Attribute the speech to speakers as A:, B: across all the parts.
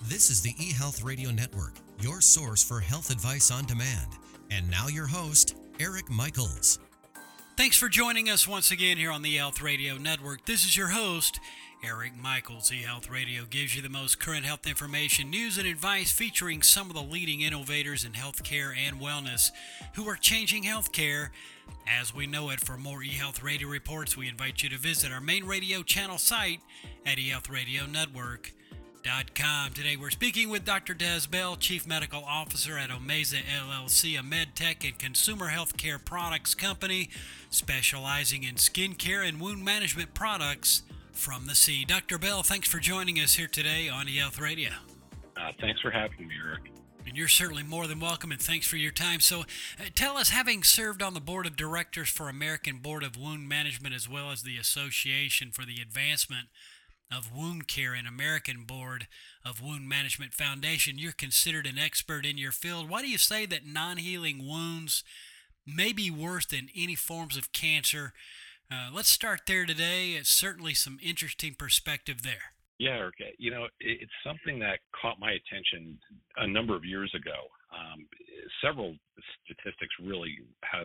A: This is the eHealth Radio Network, your source for health advice on demand. And now your host, Eric Michaels.
B: Thanks for joining us once again here on the eHealth Radio Network. This is your host, Eric Michaels. eHealth Radio gives you the most current health information, news, and advice featuring some of the leading innovators in healthcare and wellness who are changing healthcare as we know it. For more eHealth Radio reports, we invite you to visit our main radio channel site at eHealthRadioNetwork.com. Today we're speaking with Dr. Des Bell, Chief Medical Officer at Omeza LLC, a med tech and consumer healthcare products company specializing in skincare and wound management products from the sea. Dr. Bell, thanks for joining us here today on eHealth Radio.
C: Thanks for having me, Eric.
B: And you're certainly more than welcome, and thanks for your time. So tell us, having served on the board of directors for American Board of Wound Management as well as the Association for the Advancement of Wound Care and American Board of Wound Management Foundation, you're considered an expert in your field. Why do you say that non-healing wounds may be worse than any forms of cancer? Let's start there today. It's certainly some interesting perspective there.
C: Yeah, Eric, it's something that caught my attention a number of years ago. Several statistics really have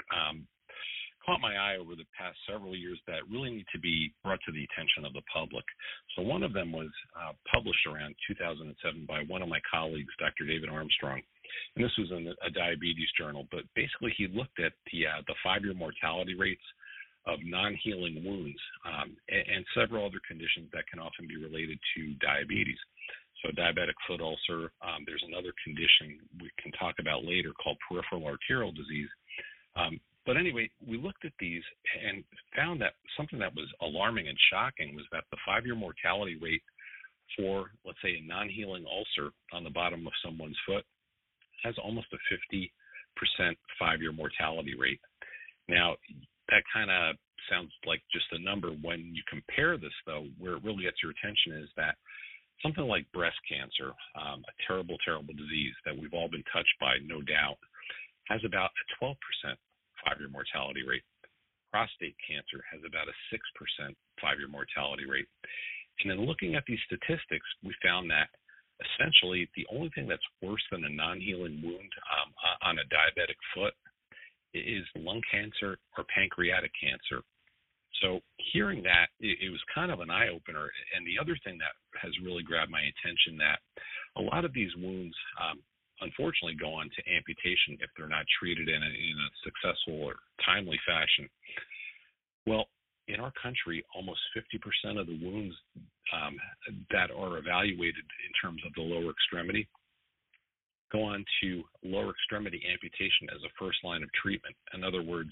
C: caught my eye over the past several years that really need to be brought to the attention of the public. So one of them was published around 2007 by one of my colleagues, Dr. David Armstrong, and this was in a diabetes journal. But basically, he looked at the 5-year mortality rates of non-healing wounds and several other conditions that can often be related to diabetes. So diabetic foot ulcer, there's another condition we can talk about later called peripheral arterial disease. But anyway, we looked at these and found that something that was alarming and shocking was that the 5-year mortality rate for, let's say, a non-healing ulcer on the bottom of someone's foot has almost a 50% 5-year mortality rate. Now, that kind of sounds like just a number. When you compare this, though, where it really gets your attention is that something like breast cancer, a terrible, terrible disease that we've all been touched by, no doubt, has about a 12% 5-year mortality rate. Prostate cancer has about a 6% 5-year mortality rate. And then looking at these statistics, we found that essentially the only thing that's worse than a non-healing wound on a diabetic foot is lung cancer or pancreatic cancer. So hearing that, it was kind of an eye-opener. And the other thing that has really grabbed my attention, that a lot of these wounds unfortunately go on to amputation if they're not treated in a successful or timely fashion. Well, in our country, almost 50% of the wounds that are evaluated in terms of the lower extremity go on to lower extremity amputation as a first line of treatment. In other words,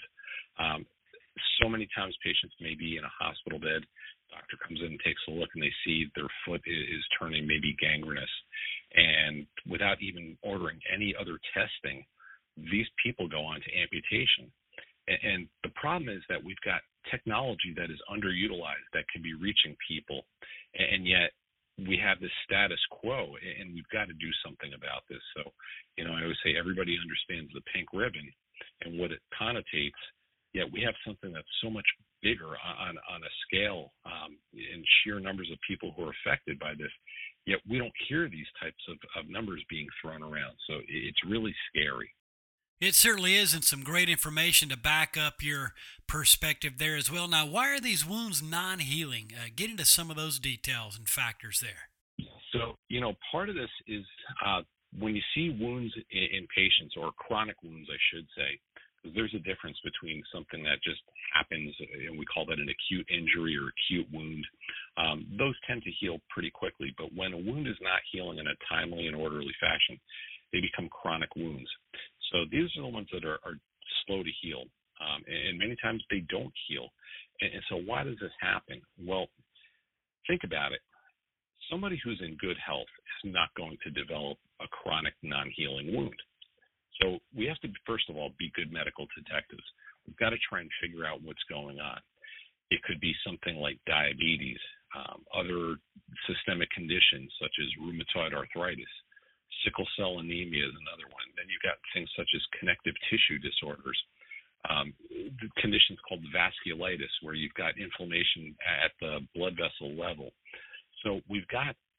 C: so many times patients may be in a hospital bed, doctor comes in and takes a look, and they see their foot is turning maybe gangrenous. And without even ordering any other testing, these people go on to amputation. And the problem is that we've got technology that is underutilized that can be reaching people, and yet we have this status quo, and we've got to do something about this. So, I always say everybody understands the pink ribbon and what it connotates, yet we have something that's so much bigger on a scale in sheer numbers of people who are affected by this, yet we don't hear these types of numbers being thrown around. So it's really scary.
B: It certainly is, and some great information to back up your perspective there as well. Now, why are these wounds non-healing? Get into some of those details and factors there.
C: So, part of this is when you see wounds in patients, or chronic wounds, I should say, there's a difference between something that just happens, and we call that an acute injury or acute wound. Those tend to heal pretty quickly, but when a wound is not healing in a timely and orderly fashion, they become chronic wounds. So these are the ones that are slow to heal, and many times they don't heal. And so why does this happen? Well, think about it. Somebody who's in good health is not going to develop a chronic non-healing wound. So we have to, first of all, be good medical detectives. We've got to try and figure out what's going on. It could be something like diabetes, other systemic conditions such as rheumatoid arthritis. Sickle cell anemia is another one. Then you've got things such as connective tissue disorders, conditions called vasculitis, where you've got inflammation at the blood vessel level. So we've got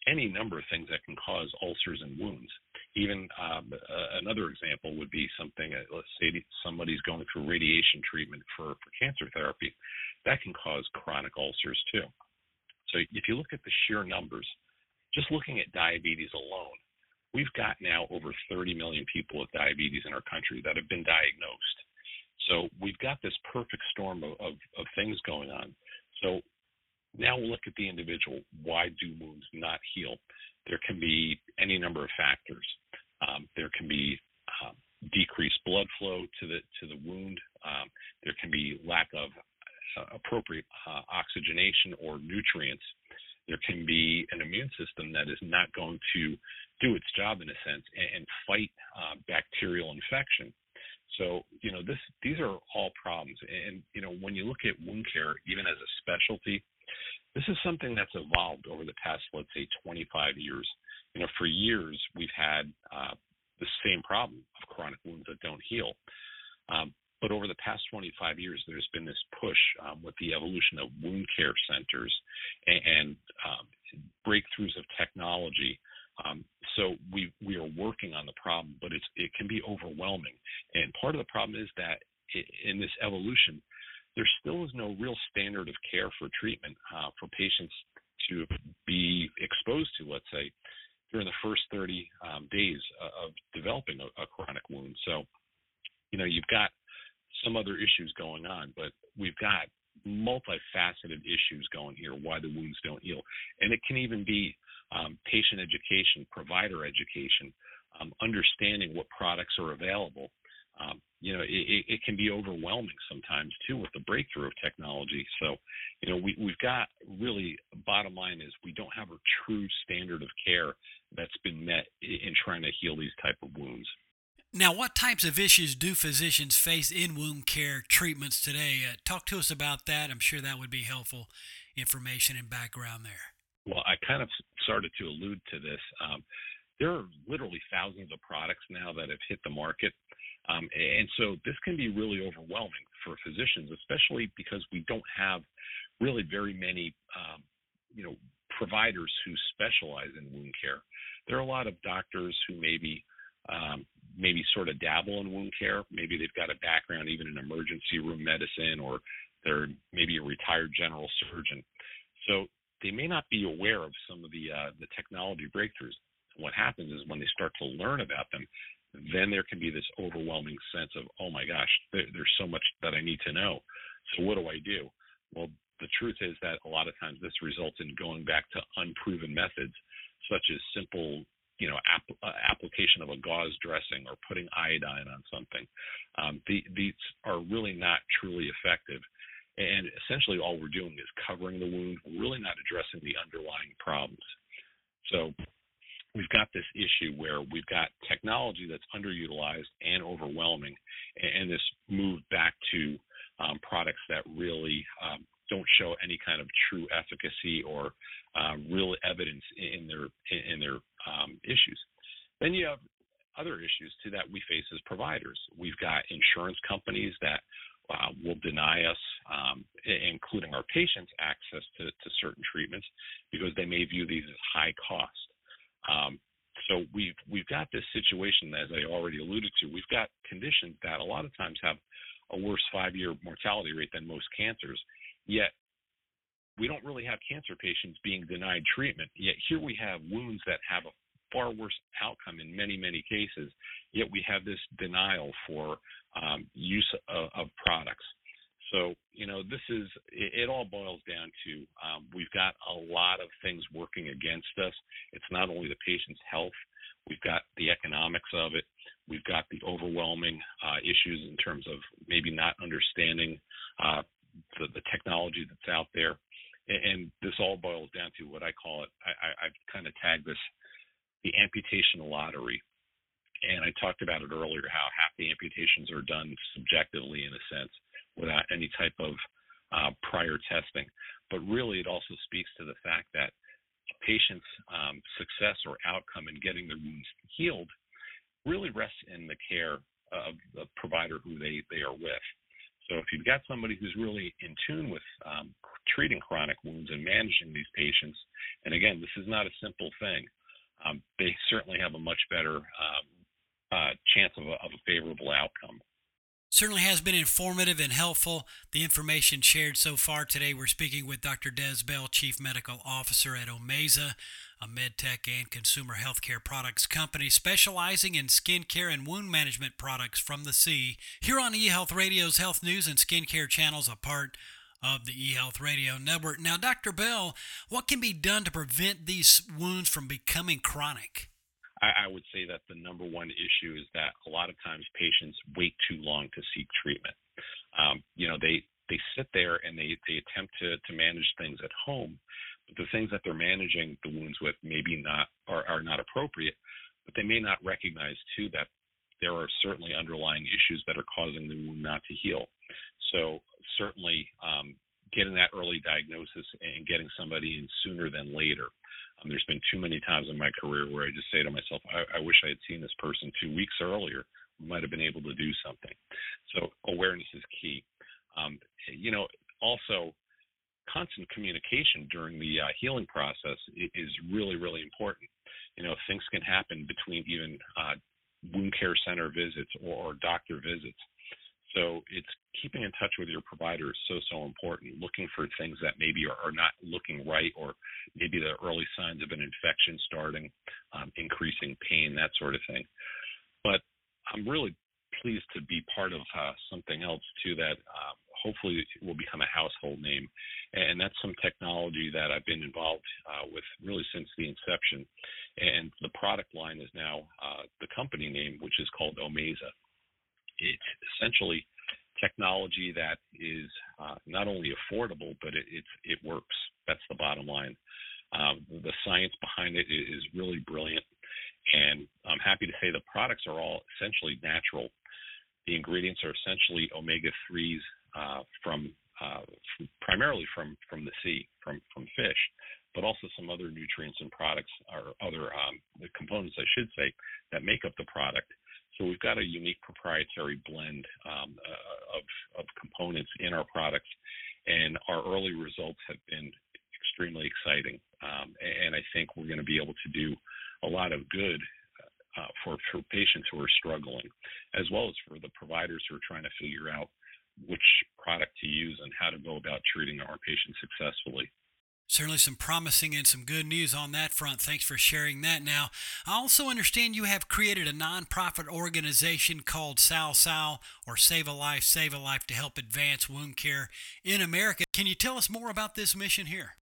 C: any number of things that can cause ulcers and wounds. Even another example would be something, let's say somebody's going through radiation treatment for cancer therapy. That can cause chronic ulcers too. So if you look at the sheer numbers, just looking at diabetes alone, we've got now over 30 million people with diabetes in our country that have been diagnosed. So we've got this perfect storm of things going on. So now we'll look at the individual. Why do wounds not heal? There can be any number of factors. There can be decreased blood flow to the wound. There can be lack of appropriate oxygenation or nutrients. There can be an immune system that is not going to do its job in a sense and fight bacterial infection. So, these are all problems. And, when you look at wound care, even as a specialty, this is something that's evolved over the past, let's say, 25 years. For years, we've had the same problem of chronic wounds that don't heal. But over the past 25 years, there's been this push with the evolution of wound care centers and breakthroughs of technology. So we are working on the problem, but it can be overwhelming. And part of the problem is that in this evolution, there still is no real standard of care for treatment for patients to be exposed to, let's say, during the first 30 days of developing a chronic wound. So, you've got some other issues going on, but we've got multifaceted issues going here, why the wounds don't heal. And it can even be patient education, provider education, understanding what products are available. It can be overwhelming sometimes too with the breakthrough of technology. So, we've got really, bottom line is we don't have a true standard of care that's been met in trying to heal these type of wounds.
B: Now, what types of issues do physicians face in wound care treatments today? Talk to us about that. I'm sure that would be helpful information and background there.
C: Well, I kind of started to allude to this. There are literally thousands of products now that have hit the market. And so this can be really overwhelming for physicians, especially because we don't have really very many, providers who specialize in wound care. There are a lot of doctors who maybe sort of dabble in wound care. Maybe they've got a background even in emergency room medicine, or they're maybe a retired general surgeon. So they may not be aware of some of the technology breakthroughs. What happens is when they start to learn about them, then there can be this overwhelming sense of, oh my gosh, there's so much that I need to know. So what do I do? Well, the truth is that a lot of times this results in going back to unproven methods, such as simple, application of a gauze dressing or putting iodine on something. These are really not truly effective. And essentially all we're doing is covering the wound. We're really not addressing the underlying problems. So we've got this issue where we've got technology that's underutilized and overwhelming, and this move back to products that really don't show any kind of true efficacy or real evidence in their issues. Then you have other issues too that we face as providers. We've got insurance companies that will deny us, including our patients, access to certain treatments because they may view these as high cost. So we've got this situation, as I already alluded to. We've got conditions that a lot of times have a worse 5-year mortality rate than most cancers, yet we don't really have cancer patients being denied treatment. Yet here we have wounds that have a far worse outcome in many, many cases, yet we have this denial for use of products. So, it all boils down to we've got a lot of things working against us. It's not only the patient's health. We've got the economics of it. We've got the overwhelming issues in terms of maybe not understanding the technology that's out there. And this all boils down to what I call it, I've kind of tagged this the amputation lottery. And I talked about it earlier, how half the amputations are done subjectively, in a sense, without any type of prior testing. But really, it also speaks to the fact that a patient's success or outcome in getting their wounds healed really rests in the care of the provider who they are with. So if you've got somebody who's really in tune with treating chronic wounds and managing these patients, and again, this is not a simple thing, they certainly have a much better chance of a favorable outcome.
B: Certainly has been informative and helpful. The information shared so far today. We're speaking with Dr. Des Bell, Chief Medical Officer at Omeza, a medtech and consumer healthcare products company specializing in skincare and wound management products from the sea. Here on eHealth Radio's Health News and Skincare channels, a part of the eHealth Radio Network. Now, Dr. Bell, what can be done to prevent these wounds from becoming chronic?
C: I would say that the number one issue is that a lot of times patients wait too long to seek treatment. They sit there and they attempt to manage things at home, but the things that they're managing the wounds with maybe are not appropriate, but they may not recognize too that there are certainly underlying issues that are causing the wound not to heal. So certainly getting that early diagnosis and getting somebody in sooner than later. There's been too many times in my career where I just say to myself, I wish I had seen this person 2 weeks earlier. We might have been able to do something. So awareness is key. Also, constant communication during the healing process is really, really important. Things can happen between even wound care center visits or doctor visits. So it's keeping in touch with your provider is so important, looking for things that maybe are not looking right, or maybe the early signs of an infection starting, increasing pain, that sort of thing. But I'm really pleased to be part of something else, too, that hopefully will become a household name. And that's some technology that I've been involved with really since the inception. And the product line is now the company name, which is called Omeza. It's essentially technology that is not only affordable, but it works. That's the bottom line. The science behind it is really brilliant, and I'm happy to say the products are all essentially natural. The ingredients are essentially omega-3s primarily from the sea, from fish, but also some other nutrients and products, or other the components, I should say, that make up the product. So we've got a unique proprietary blend of components in our products, and our early results have been extremely exciting. And I think we're going to be able to do a lot of good for patients who are struggling, as well as for the providers who are trying to figure out which product to use and how to go about treating our patients successfully.
B: Certainly some promising and some good news on that front. Thanks for sharing that. Now, I also understand you have created a nonprofit organization called SALSAL, or Save a Life, to help advance wound care in America. Can you tell us more about this mission here?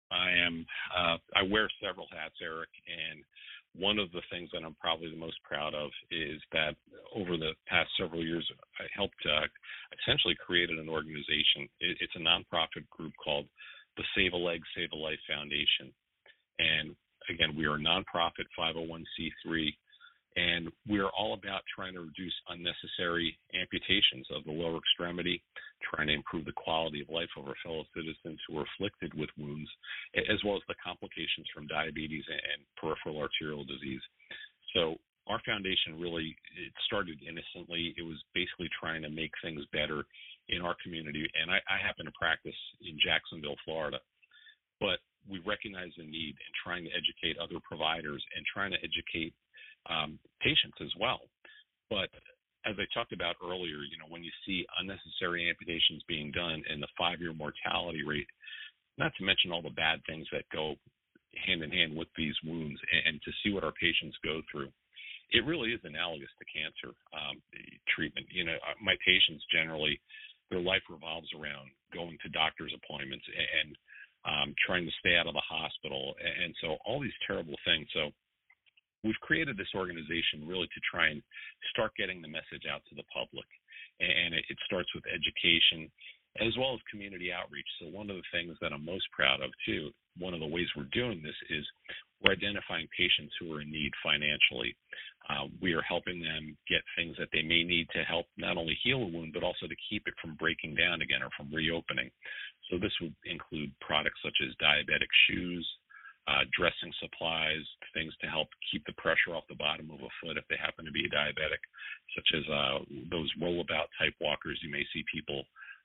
C: I wear several hats, Eric, and one of the things that I'm probably the most proud of is that over the past several years, I helped essentially create an organization. It's a nonprofit group called the Save a Leg, Save a Life Foundation. And again, we are a nonprofit 501c3, and we are all about trying to reduce unnecessary amputations of the lower extremity, trying to improve the quality of life of our fellow citizens who are afflicted with wounds, as well as the complications from diabetes and peripheral arterial disease. So our foundation it started innocently. It was basically trying to make things better in our community, and I happen to practice in Jacksonville, Florida. But we recognize the need in trying to educate other providers and trying to educate patients as well. But as I talked about earlier, when you see unnecessary amputations being done and the 5-year mortality rate, not to mention all the bad things that go hand in hand with these wounds, and to see what our patients go through, it really is analogous to cancer treatment. My patients generally, their life revolves around going to doctor's appointments and trying to stay out of the hospital, and so all these terrible things. So we've created this organization really to try and start getting the message out to the public, and it starts with education as well as community outreach. So one of the things that I'm most proud of, too, one of the ways we're doing this is we're identifying patients who are in need financially. We are helping them get things that they may need to help not only heal a wound, but also to keep it from breaking down again or from reopening. So this would include products such as diabetic shoes, dressing supplies, things to help keep the pressure off the bottom of a foot if they happen to be a diabetic, such as those rollabout type walkers you may see people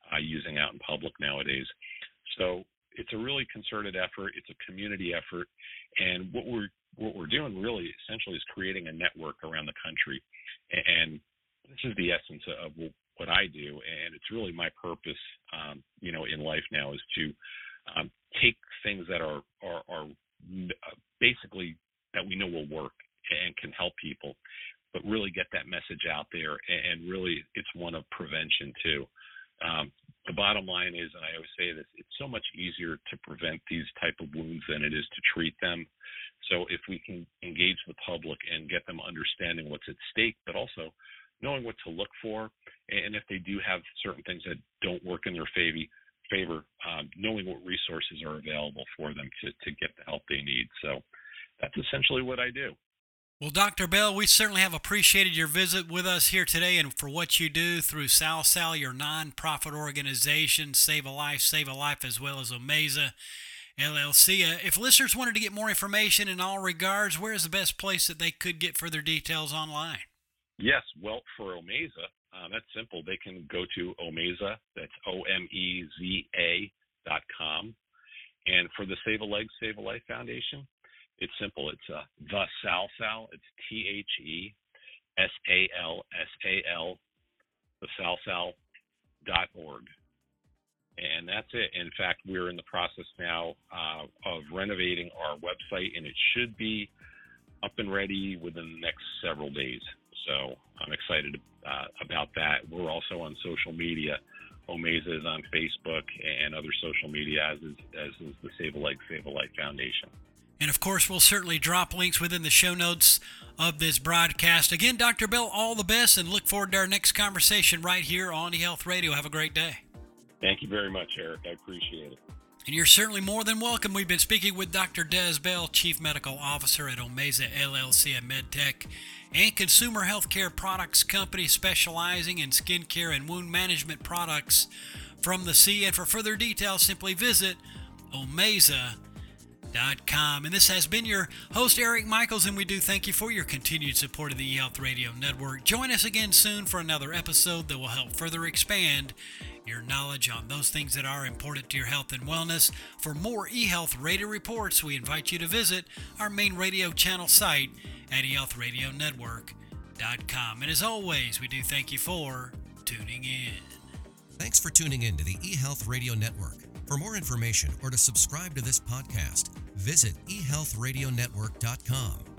C: using out in public nowadays. So it's a really concerted effort. It's a community effort, and what we're doing really essentially is creating a network around the country. And this is the essence of what I do, and it's really my purpose, in life now, is to take things that are basically that we know will work and can help people, but really get that message out there. And really, it's one of prevention too. The bottom line is, and I always say this, it's so much easier to prevent these type of wounds than it is to treat them. So if we can engage the public and get them understanding what's at stake, but also knowing what to look for, and if they do have certain things that don't work in their favor, knowing what resources are available for them to get the help they need. So that's essentially what I do.
B: Well, Dr. Bell, we certainly have appreciated your visit with us here today and for what you do through SalSal, your nonprofit organization, Save a Life, as well as Omeza LLC. If listeners wanted to get more information in all regards, where is the best place that they could get further details online?
C: Yes, well, for Omeza, that's simple. They can go to Omeza, that's OMEZA.com. And for the Save a Life Foundation, it's simple. It's the SalSal. It's TheSalSal, the SalSal.org. And that's it. In fact, we're in the process now of renovating our website, and it should be up and ready within the next several days. So I'm excited about that. We're also on social media. Omeza is on Facebook and other social media, as is the Save a Life Foundation.
B: And, of course, we'll certainly drop links within the show notes of this broadcast. Again, Dr. Bell, all the best, and look forward to our next conversation right here on eHealth Radio. Have a great day.
C: Thank you very much, Eric. I appreciate it.
B: And you're certainly more than welcome. We've been speaking with Dr. Des Bell, Chief Medical Officer at Omeza LLC, a MedTech and consumer healthcare products company specializing in skincare and wound management products from the sea. And for further details, simply visit Omeza.com. And this has been your host, Eric Michaels, and we do thank you for your continued support of the eHealth Radio Network. Join us again soon for another episode that will help further expand your knowledge on those things that are important to your health and wellness. For more eHealth Radio reports, we invite you to visit our main radio channel site at eHealthRadioNetwork.com. And as always, we do thank you for tuning in.
A: Thanks for tuning in to the eHealth Radio Network. For more information or to subscribe to this podcast, visit eHealthRadioNetwork.com.